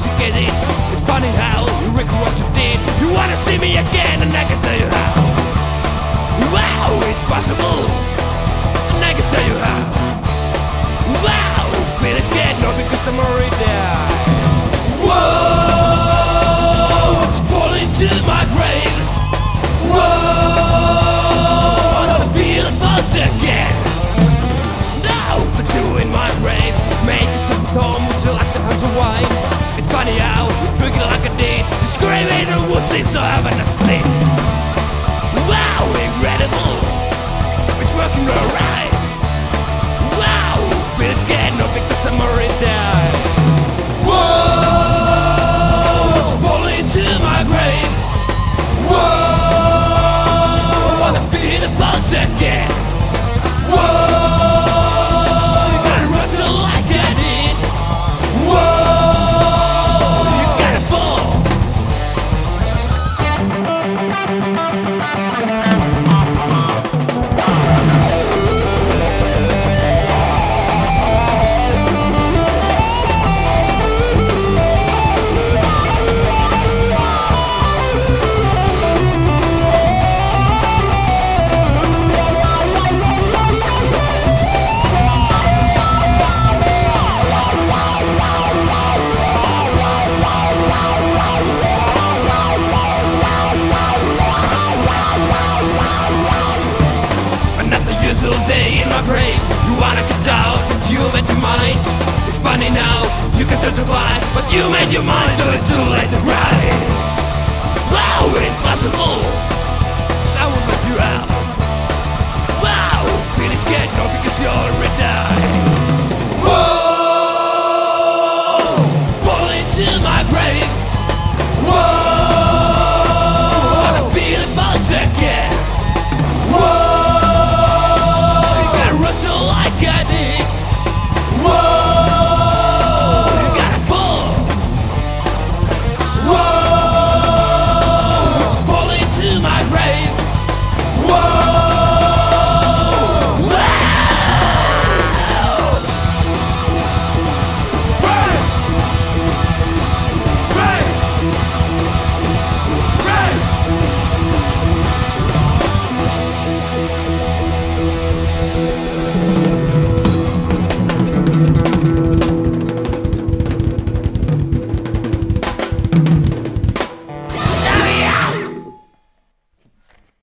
you get it. It's funny how you regret what you did. You wanna see me again, and I can tell you how. Wow, it's possible, and I can tell you how. Wow, feeling scared, not because I'm already dead. Whoa, it's falling to my grave. Whoa, I wanna feel the pulse again. Now the two in my grave, make a symptom, would you like to have some wine? It's funny how you drink it like I did. Screaming and wussy, so I haven't enough to see. Wow, incredible, it's working alright. Wow, feeling scared, not because I'm already dead. Whoa, it's falling to my grave. Whoa, I wanna feel the pulse again. Whoa, you gotta run till like I did. Whoa, you gotta fall. Day in my grave, you wanna get out, but you made your mind. It's funny now, you can try to fly, but you made your mind, so it's too late to cry. Wow, it's possible, so I will let you out. Wow, feeling scared, not because you already died.